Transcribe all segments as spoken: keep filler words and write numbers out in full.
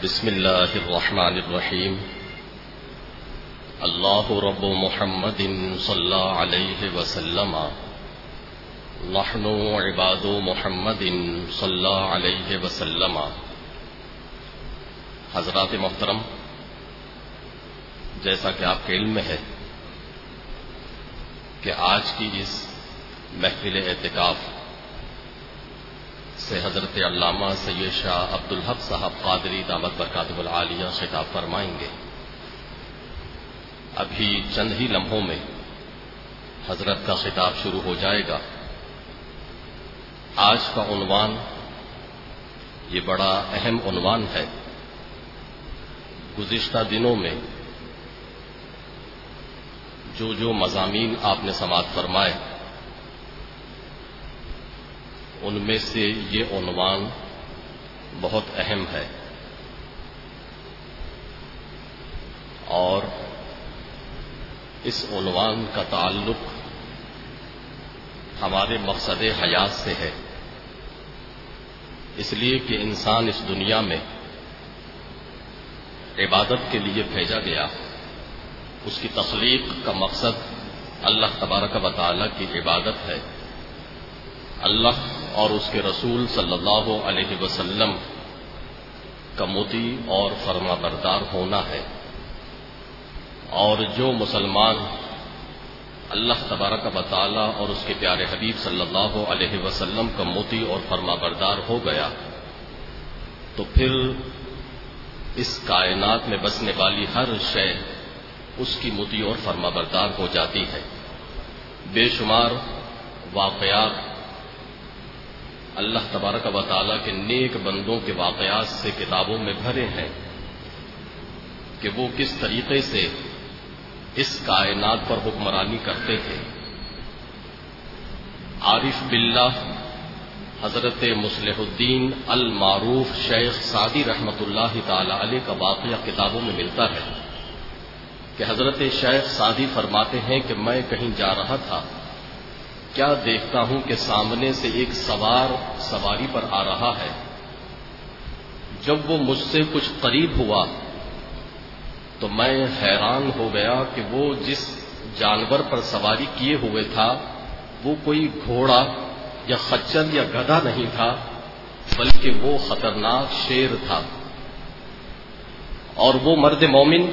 بسم اللہ الرحمن الرحیم اللہ رب محمد صلی علیہ وسلم نحن عباد محمد صلی علیہ وسلم۔ حضرات محترم، جیسا کہ آپ کے علم میں ہے کہ آج کی اس محفل اعتکاف سے حضرت علامہ سید شاہ عبدالحق صاحب قادری دامت برکاتہ العالیہ خطاب فرمائیں گے۔ ابھی چند ہی لمحوں میں حضرت کا خطاب شروع ہو جائے گا۔ آج کا عنوان یہ بڑا اہم عنوان ہے۔ گزشتہ دنوں میں جو جو مضامین آپ نے سماعت فرمائے ان میں سے یہ عنوان بہت اہم ہے، اور اس عنوان کا تعلق ہمارے مقصد حیات سے ہے، اس لیے کہ انسان اس دنیا میں عبادت کے لیے بھیجا گیا۔ اس کی تخلیق کا مقصد اللہ تبارک و تعالی کی عبادت ہے، اللہ اور اس کے رسول صلی اللہ علیہ وسلم کا مطیع اور فرما بردار ہونا ہے۔ اور جو مسلمان اللہ تبارک و تعالی اور اس کے پیارے حبیب صلی اللہ علیہ وسلم کا مطیع اور فرما بردار ہو گیا تو پھر اس کائنات میں بسنے والی ہر شے اس کی مطیع اور فرما بردار ہو جاتی ہے۔ بے شمار واقعات اللہ تبارک و تعالیٰ کے نیک بندوں کے واقعات سے کتابوں میں بھرے ہیں کہ وہ کس طریقے سے اس کائنات پر حکمرانی کرتے تھے۔ عارف باللہ حضرت مصلح الدین المعروف شیخ سعدی رحمۃ اللہ تعالی علیہ کا واقعہ کتابوں میں ملتا ہے کہ حضرت شیخ سعدی فرماتے ہیں کہ میں کہیں جا رہا تھا، کیا دیکھتا ہوں کہ سامنے سے ایک سوار سواری پر آ رہا ہے۔ جب وہ مجھ سے کچھ قریب ہوا تو میں حیران ہو گیا کہ وہ جس جانور پر سواری کیے ہوئے تھا وہ کوئی گھوڑا یا خچر یا گدھا نہیں تھا، بلکہ وہ خطرناک شیر تھا، اور وہ مرد مومن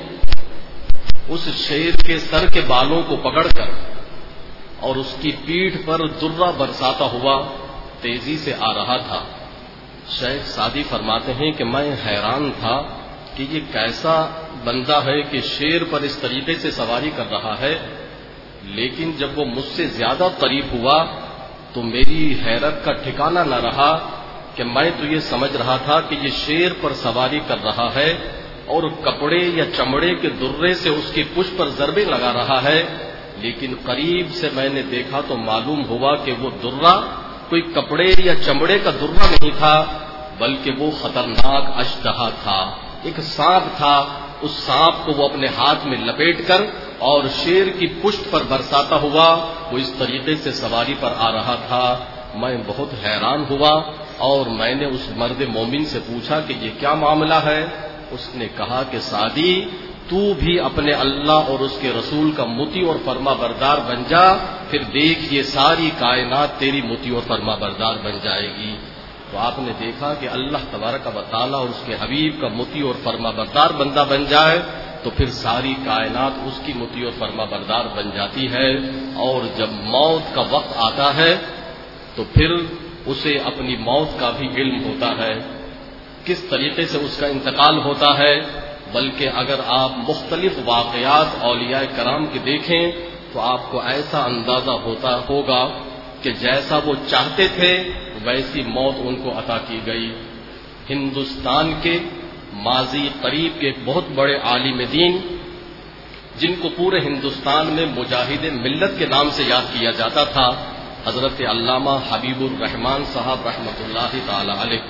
اس شیر کے سر کے بالوں کو پکڑ کر اور اس کی پیٹھ پر درہ برساتا ہوا تیزی سے آ رہا تھا۔ شیخ سعدی فرماتے ہیں کہ میں حیران تھا کہ یہ کیسا بندہ ہے کہ شیر پر اس طریقے سے سواری کر رہا ہے، لیکن جب وہ مجھ سے زیادہ قریب ہوا تو میری حیرت کا ٹھکانہ نہ رہا کہ میں تو یہ سمجھ رہا تھا کہ یہ شیر پر سواری کر رہا ہے اور کپڑے یا چمڑے کے درے سے اس کی پشت پر ضربیں لگا رہا ہے، لیکن قریب سے میں نے دیکھا تو معلوم ہوا کہ وہ درہ کوئی کپڑے یا چمڑے کا درہ نہیں تھا، بلکہ وہ خطرناک اژدہا تھا، ایک سانپ تھا۔ اس سانپ کو وہ اپنے ہاتھ میں لپیٹ کر اور شیر کی پشت پر برساتا ہوا وہ اس طریقے سے سواری پر آ رہا تھا۔ میں بہت حیران ہوا اور میں نے اس مرد مومن سے پوچھا کہ یہ کیا معاملہ ہے؟ اس نے کہا کہ سعدی، تو بھی اپنے اللہ اور اس کے رسول کا مطیع اور فرما بردار بن جا، پھر دیکھ یہ ساری کائنات تیری مطیع اور فرما بردار بن جائے گی۔ تو آپ نے دیکھا کہ اللہ تبارک و تعالیٰ اور اس کے حبیب کا مطیع اور فرما بردار بندہ بن جائے تو پھر ساری کائنات اس کی مطیع اور فرما بردار بن جاتی ہے، اور جب موت کا وقت آتا ہے تو پھر اسے اپنی موت کا بھی علم ہوتا ہے، کس طریقے سے اس کا انتقال ہوتا ہے۔ بلکہ اگر آپ مختلف واقعات اولیاء کرام کے دیکھیں تو آپ کو ایسا اندازہ ہوتا ہوگا کہ جیسا وہ چاہتے تھے ویسی موت ان کو عطا کی گئی۔ ہندوستان کے ماضی قریب کے ایک بہت بڑے عالم دین جن کو پورے ہندوستان میں مجاہد ملت کے نام سے یاد کیا جاتا تھا، حضرت علامہ حبیب الرحمان صاحب رحمۃ اللہ تعالی علیہ،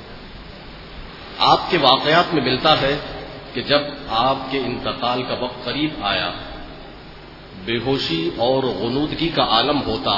آپ کے واقعات میں ملتا ہے کہ جب آپ کے انتقال کا وقت قریب آیا، بے ہوشی اور غنودگی کا عالم ہوتا،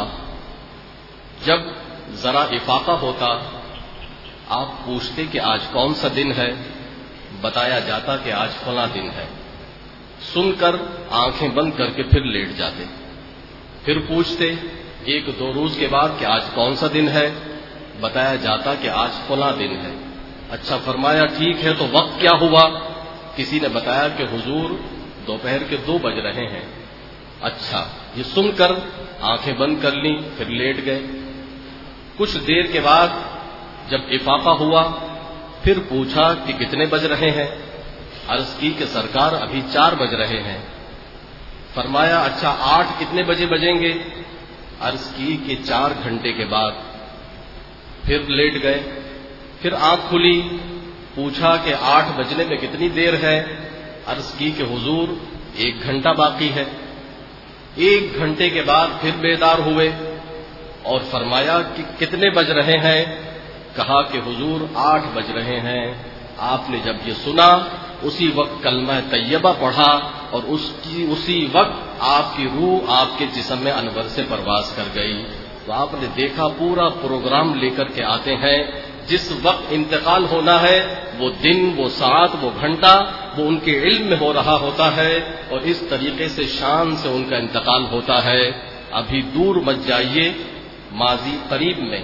جب ذرا افاقہ ہوتا، آپ پوچھتے کہ آج کون سا دن ہے؟ بتایا جاتا کہ آج فلاں دن ہے، سن کر آنکھیں بند کر کے پھر لیٹ جاتے، پھر پوچھتے ایک دو روز کے بعد کہ آج کون سا دن ہے، بتایا جاتا کہ آج فلاں دن ہے۔ اچھا فرمایا ٹھیک ہے، تو وقت کیا ہوا؟ کسی نے بتایا کہ حضور دوپہر کے دو بج رہے ہیں۔ اچھا، یہ سن کر آنکھیں بند کر لیں، پھر لیٹ گئے۔ کچھ دیر کے بعد جب افاقہ ہوا، پھر پوچھا کہ کتنے بج رہے ہیں؟ عرض کی کہ سرکار ابھی چار بج رہے ہیں۔ فرمایا اچھا آٹھ کتنے بجے بجیں گے؟ عرض کی کہ چار گھنٹے کے بعد۔ پھر لیٹ گئے، پھر آنکھ کھلی، پوچھا کہ آٹھ بجنے میں کتنی دیر ہے؟ عرض کی کہ حضور ایک گھنٹہ باقی ہے۔ ایک گھنٹے کے بعد پھر بیدار ہوئے اور فرمایا کہ کتنے بج رہے ہیں؟ کہا کہ حضور آٹھ بج رہے ہیں۔ آپ نے جب یہ سنا اسی وقت کلمہ طیبہ پڑھا اور اس کی اسی وقت آپ کی روح آپ کے جسم میں انور سے پرواز کر گئی۔ تو آپ نے دیکھا پورا پروگرام لے کر کے آتے ہیں، جس وقت انتقال ہونا ہے وہ دن، وہ ساعت، وہ گھنٹہ وہ ان کے علم میں ہو رہا ہوتا ہے، اور اس طریقے سے شان سے ان کا انتقال ہوتا ہے۔ ابھی دور مت جائیے، ماضی قریب میں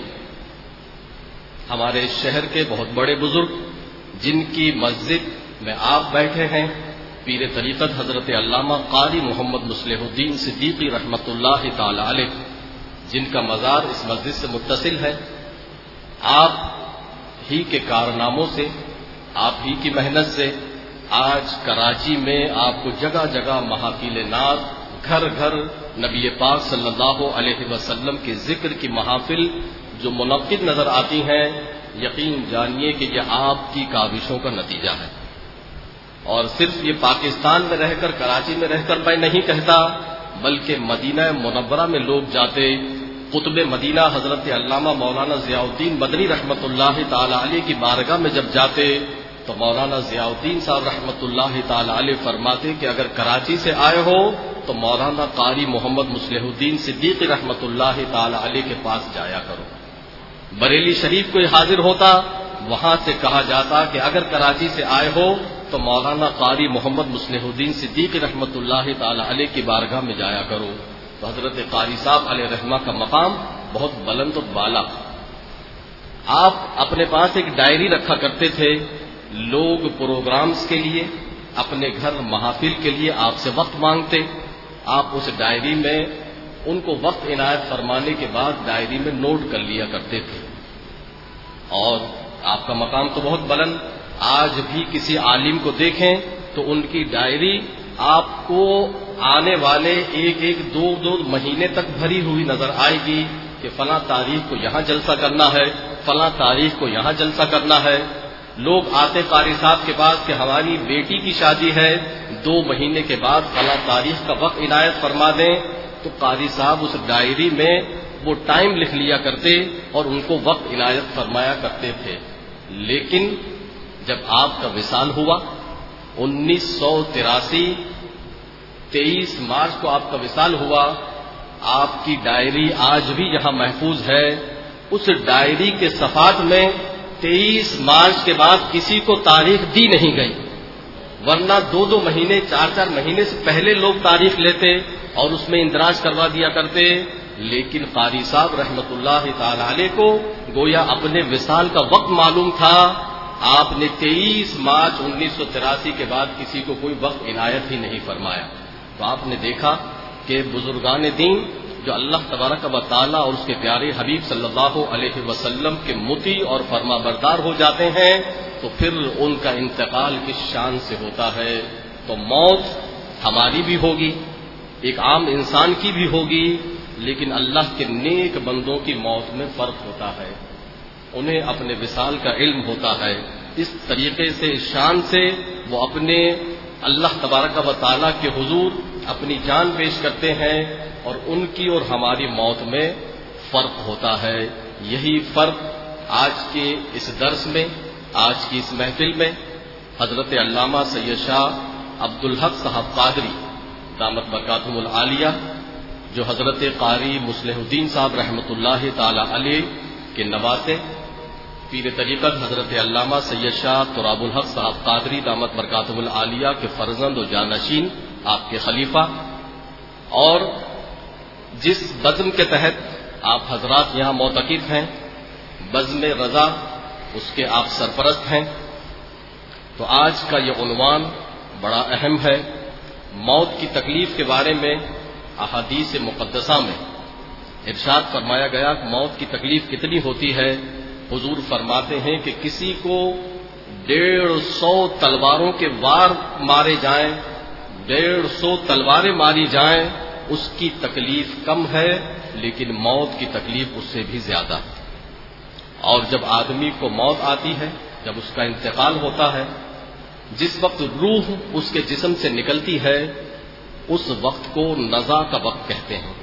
ہمارے شہر کے بہت بڑے بزرگ جن کی مسجد میں آپ بیٹھے ہیں، پیر طریقت حضرت علامہ قاری محمد مصلح الدین صدیقی رحمۃ اللہ تعالی علیہ، جن کا مزار اس مسجد سے متصل ہے، آپ ہی کے کارناموں سے، آپ ہی کی محنت سے آج کراچی میں آپ کو جگہ جگہ محافل نعت، گھر گھر نبی پاک صلی اللہ علیہ وسلم کے ذکر کی محافل جو منعقد نظر آتی ہیں، یقین جانیے کہ یہ آپ کی کاوشوں کا نتیجہ ہے۔ اور صرف یہ پاکستان میں رہ کر، کراچی میں رہ کر میں نہیں کہتا، بلکہ مدینہ منورہ میں لوگ جاتے، قطب مدینہ حضرت علامہ مولانا ضیاء الدین مدنی رحمۃ اللہ تعالی علیہ کی بارگاہ میں جب جاتے تو مولانا ضیاء الدین صاحب رحمۃ اللہ تعالی علیہ فرماتے کہ اگر کراچی سے آئے ہو تو مولانا قاری محمد مصلح الدین صدیقی رحمۃ اللہ تعالی علیہ کے پاس جایا کرو۔ بریلی شریف کوئی حاضر ہوتا، وہاں سے کہا جاتا کہ اگر کراچی سے آئے ہو تو مولانا قاری محمد مصلح الدین صدیقی رحمۃ اللہ تعالی علیہ کی بارگاہ میں جایا کرو۔ تو حضرت قاری صاحب علیہ رحمہ کا مقام بہت بلند و بالا۔ آپ اپنے پاس ایک ڈائری رکھا کرتے تھے، لوگ پروگرامز کے لیے، اپنے گھر محافل کے لیے آپ سے وقت مانگتے، آپ اس ڈائری میں ان کو وقت عنایت فرمانے کے بعد ڈائری میں نوٹ کر لیا کرتے تھے۔ اور آپ کا مقام تو بہت بلند، آج بھی کسی عالم کو دیکھیں تو ان کی ڈائری آپ کو آنے والے ایک ایک دو دو مہینے تک بھری ہوئی نظر آئے گی کہ فلاں تاریخ کو یہاں جلسہ کرنا ہے، فلاں تاریخ کو یہاں جلسہ کرنا ہے۔ لوگ آتے قاری صاحب کے پاس کہ ہماری بیٹی کی شادی ہے، دو مہینے کے بعد فلاں تاریخ کا وقت عنایت فرما دیں، تو قاری صاحب اس ڈائری میں وہ ٹائم لکھ لیا کرتے اور ان کو وقت عنایت فرمایا کرتے تھے۔ لیکن جب آپ کا وصال ہوا انیس سو تراسی تیئیس مارچ کو آپ کا وصال ہوا، آپ کی ڈائری آج بھی یہاں محفوظ ہے۔ اس ڈائری کے صفحات میں تیئیس مارچ کے بعد کسی کو تاریخ دی نہیں گئی، ورنہ دو دو مہینے چار چار مہینے سے پہلے لوگ تاریخ لیتے اور اس میں اندراج کروا دیا کرتے۔ لیکن قاری صاحب رحمت اللہ تعالی علیہ کو گویا اپنے وصال کا وقت معلوم تھا، آپ نے تیئیس مارچ انیس سو تراسی کے بعد کسی کو کوئی وقت عنایت ہی نہیں فرمایا۔ تو آپ نے دیکھا کہ بزرگان دین جو اللہ تبارک و تعالی اور اس کے پیارے حبیب صلی اللہ علیہ وسلم کے مطیع اور فرما بردار ہو جاتے ہیں تو پھر ان کا انتقال کس شان سے ہوتا ہے۔ تو موت ہماری بھی ہوگی، ایک عام انسان کی بھی ہوگی، لیکن اللہ کے نیک بندوں کی موت میں فرق ہوتا ہے، انہیں اپنے وصال کا علم ہوتا ہے، اس طریقے سے شان سے وہ اپنے اللہ تبارک و تعالیٰ کے حضور اپنی جان پیش کرتے ہیں، اور ان کی اور ہماری موت میں فرق ہوتا ہے۔ یہی فرق آج کے اس درس میں، آج کی اس محفل میں حضرت علامہ سید شاہ عبدالحق صاحب قادری دامت برکاتہم العالیہ، جو حضرت قاری مصلح الدین صاحب رحمۃ اللہ تعالی علیہ کے نواسے، پیر طریقت حضرت علامہ سید شاہ تراب الحق صاحب قادری دامت برکاتہم العالیہ کے فرزند و جانشین، آپ کے خلیفہ، اور جس بزم کے تحت آپ حضرات یہاں معتکف ہیں، بزم رضا، اس کے آپ سرپرست ہیں۔ تو آج کا یہ عنوان بڑا اہم ہے۔ موت کی تکلیف کے بارے میں احادیث مقدسہ میں ارشاد فرمایا گیا کہ موت کی تکلیف کتنی ہوتی ہے۔ حضور فرماتے ہیں کہ کسی کو ڈیڑھ سو تلواروں کے وار مارے جائیں، ڈیڑھ سو تلواریں ماری جائیں، اس کی تکلیف کم ہے، لیکن موت کی تکلیف اس سے بھی زیادہ ہے۔ اور جب آدمی کو موت آتی ہے، جب اس کا انتقال ہوتا ہے، جس وقت روح اس کے جسم سے نکلتی ہے، اس وقت کو نزا کا وقت کہتے ہیں۔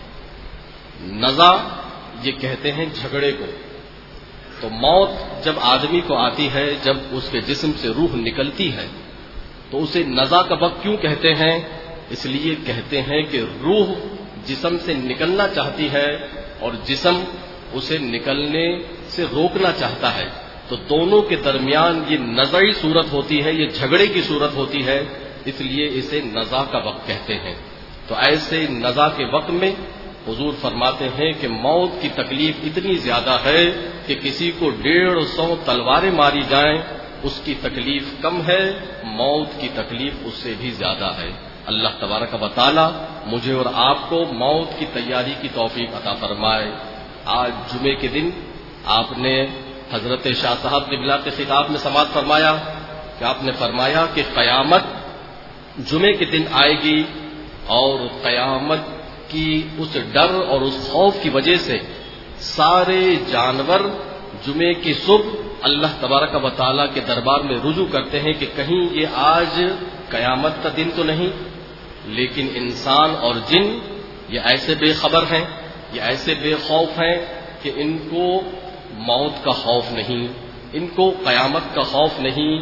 نزا یہ کہتے ہیں جھگڑے کو۔ تو موت جب آدمی کو آتی ہے، جب اس کے جسم سے روح نکلتی ہے، تو اسے نزا کا وقت کیوں کہتے ہیں؟ اس لیے کہتے ہیں کہ روح جسم سے نکلنا چاہتی ہے اور جسم اسے نکلنے سے روکنا چاہتا ہے، تو دونوں کے درمیان یہ نزعی صورت ہوتی ہے، یہ جھگڑے کی صورت ہوتی ہے، اس لیے اسے نزا کا وقت کہتے ہیں۔ تو ایسے نزا کے وقت میں حضور فرماتے ہیں کہ موت کی تکلیف اتنی زیادہ ہے کہ کسی کو ڈیڑھ سو تلواریں ماری جائیں، اس کی تکلیف کم ہے، موت کی تکلیف اس سے بھی زیادہ ہے۔ اللہ تبارک و تعالی مجھے اور آپ کو موت کی تیاری کی توفیق عطا فرمائے۔ آج جمعے کے دن آپ نے حضرت شاہ صاحب قبلہ کے خطاب میں سماعت فرمایا کہ آپ نے فرمایا کہ قیامت جمعے کے دن آئے گی، اور قیامت کی اس ڈر اور اس خوف کی وجہ سے سارے جانور جمعے کی صبح اللہ تبارک و تعالیٰ کے دربار میں رجوع کرتے ہیں کہ کہیں یہ آج قیامت کا دن تو نہیں۔ لیکن انسان اور جن یہ ایسے بے خبر ہیں، یہ ایسے بے خوف ہیں کہ ان کو موت کا خوف نہیں، ان کو قیامت کا خوف نہیں،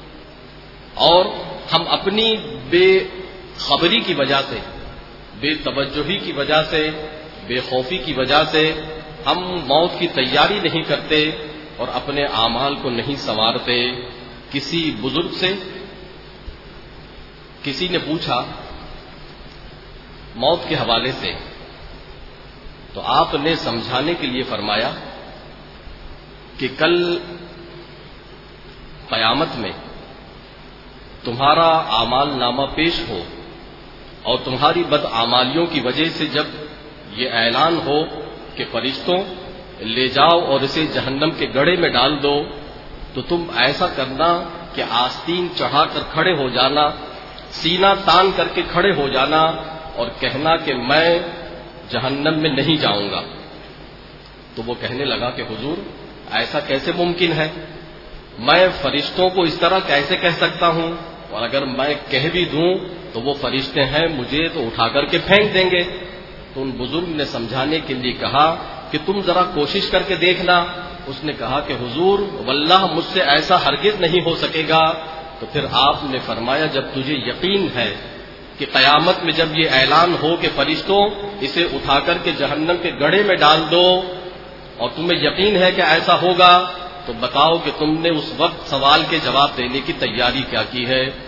اور ہم اپنی بے خبری کی وجہ سے، بے توجہی کی وجہ سے، بے خوفی کی وجہ سے ہم موت کی تیاری نہیں کرتے اور اپنے اعمال کو نہیں سنوارتے۔ کسی بزرگ سے کسی نے پوچھا موت کے حوالے سے، تو آپ نے سمجھانے کے لیے فرمایا کہ کل قیامت میں تمہارا اعمال نامہ پیش ہو اور تمہاری بدعمالیوں کی وجہ سے جب یہ اعلان ہو کہ فرشتوں لے جاؤ اور اسے جہنم کے گڑھے میں ڈال دو، تو تم ایسا کرنا کہ آستین چڑھا کر کھڑے ہو جانا، سینہ تان کر کے کھڑے ہو جانا اور کہنا کہ میں جہنم میں نہیں جاؤں گا۔ تو وہ کہنے لگا کہ حضور ایسا کیسے ممکن ہے؟ میں فرشتوں کو اس طرح کیسے کہہ سکتا ہوں؟ اور اگر میں کہہ بھی دوں تو وہ فرشتے ہیں، مجھے تو اٹھا کر کے پھینک دیں گے۔ تو ان بزرگ نے سمجھانے کے لیے کہا کہ تم ذرا کوشش کر کے دیکھنا۔ اس نے کہا کہ حضور واللہ مجھ سے ایسا ہرگز نہیں ہو سکے گا۔ تو پھر آپ نے فرمایا جب تجھے یقین ہے کہ قیامت میں جب یہ اعلان ہو کہ فرشتوں اسے اٹھا کر کے جہنم کے گڑھے میں ڈال دو، اور تمہیں یقین ہے کہ ایسا ہوگا، تو بتاؤ کہ تم نے اس وقت سوال کے جواب دینے کی تیاری کیا کی ہے۔